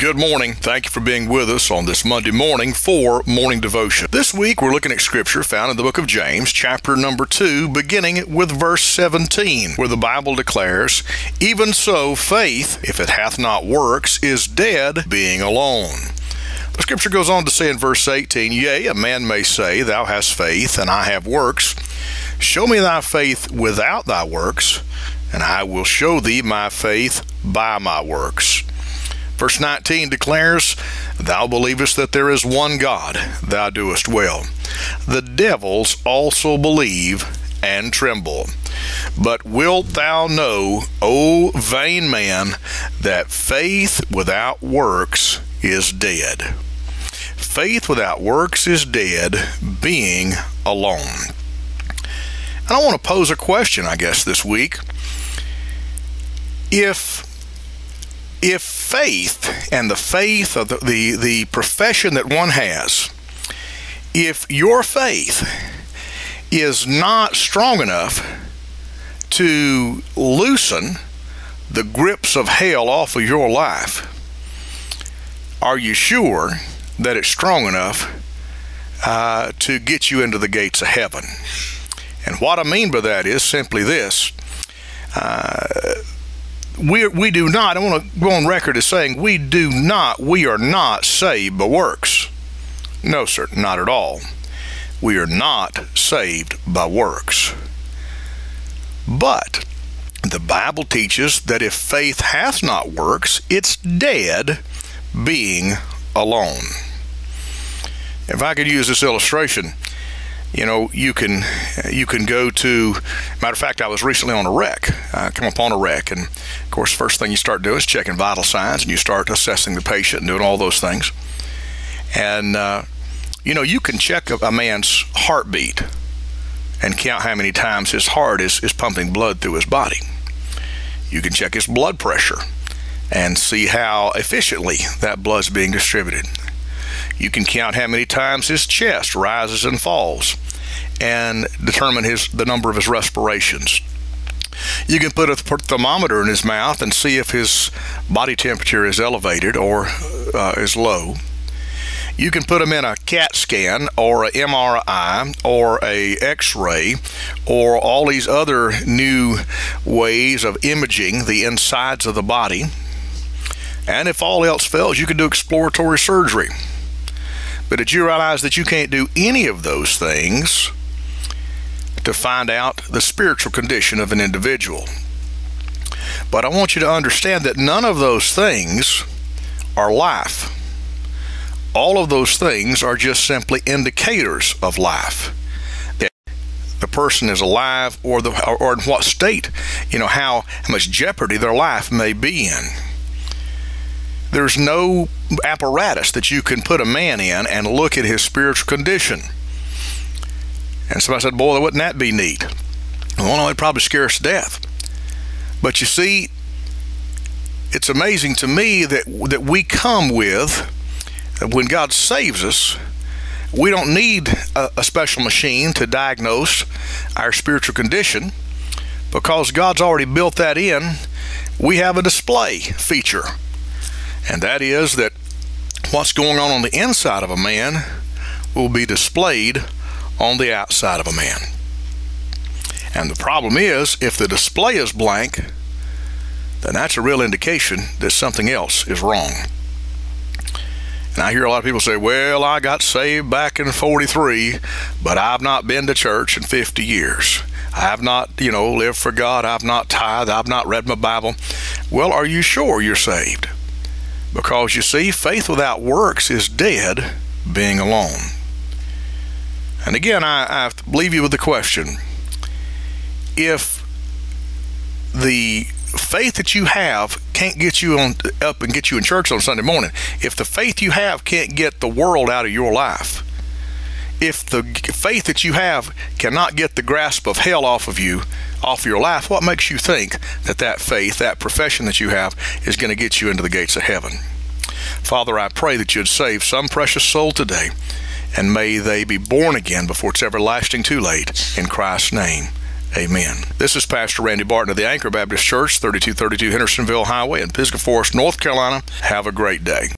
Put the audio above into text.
Good morning. Thank you for being with us on this Monday morning for Morning Devotion. This week we're looking at Scripture found in the book of James, chapter number 2, beginning with verse 17, where the Bible declares, "Even so, faith, if it hath not works, is dead, being alone." The Scripture goes on to say in verse 18, "Yea, a man may say, Thou hast faith, and I have works. Show me thy faith without thy works, and I will show thee my faith by my works." Verse 19 declares, "Thou believest that there is one God, thou doest well. The devils also believe and tremble. But wilt thou know, O vain man, that faith without works is dead?" Faith without works is dead, being alone. And I want to pose a question, I guess, this week. If faith and the faith of the profession that one has, if your faith is not strong enough to loosen the grips of hell off of your life, are you sure that it's strong enough to get you into the gates of heaven? And what I mean by that is simply this. We do not, I want to go on record as saying we are not saved by works. No, sir, not at all. We are not saved by works. But the Bible teaches that if faith hath not works, it's dead, being alone. If I could use this illustration, you can go to, matter of fact, I was recently on a wreck. I come upon a wreck, and of course, first thing you start doing is checking vital signs, and you start assessing the patient and doing all those things. And, you can check a man's heartbeat and count how many times his heart is pumping blood through his body. You can check his blood pressure and see how efficiently that blood's being distributed. You can count how many times his chest rises and falls and determine the number of his respirations. You can put a thermometer in his mouth and see if his body temperature is elevated or is low. You can put him in a CAT scan or a MRI or a X-ray or all these other new ways of imaging the insides of the body. And if all else fails, you can do exploratory surgery. But did you realize that you can't do any of those things to find out the spiritual condition of an individual? But I want you to understand that none of those things are life. All of those things are just simply indicators of life. That the person is alive or in what state, how much jeopardy their life may be in. There's no apparatus that you can put a man in and look at his spiritual condition. And somebody said, "Boy, wouldn't that be neat?" Well, no, it'd probably scare us to death. But you see, it's amazing to me that we come with, when God saves us, we don't need a special machine to diagnose our spiritual condition, because God's already built that in. We have a display feature. And that is that what's going on the inside of a man will be displayed on the outside of a man. And the problem is, if the display is blank, then that's a real indication that something else is wrong. And I hear a lot of people say, "Well, I got saved back in 43, but I've not been to church in 50 years. I have not, lived for God. I've not tithed. I've not read my Bible." Well, are you sure you're saved? Because you see, faith without works is dead, being alone. And again, I leave you with the question. If the faith that you have can't get you up and get you in church on Sunday morning, if the faith you have can't get the world out of your life, if the faith that you have cannot get the grasp of hell off of your life, what makes you think that faith, that profession that you have, is going to get you into the gates of heaven? Father, I pray that you'd save some precious soul today, and may they be born again before it's everlasting too late. In Christ's name, amen. This is Pastor Randy Barton of the Anchor Baptist Church, 3232 Hendersonville Highway in Pisgah Forest, North Carolina. Have a great day.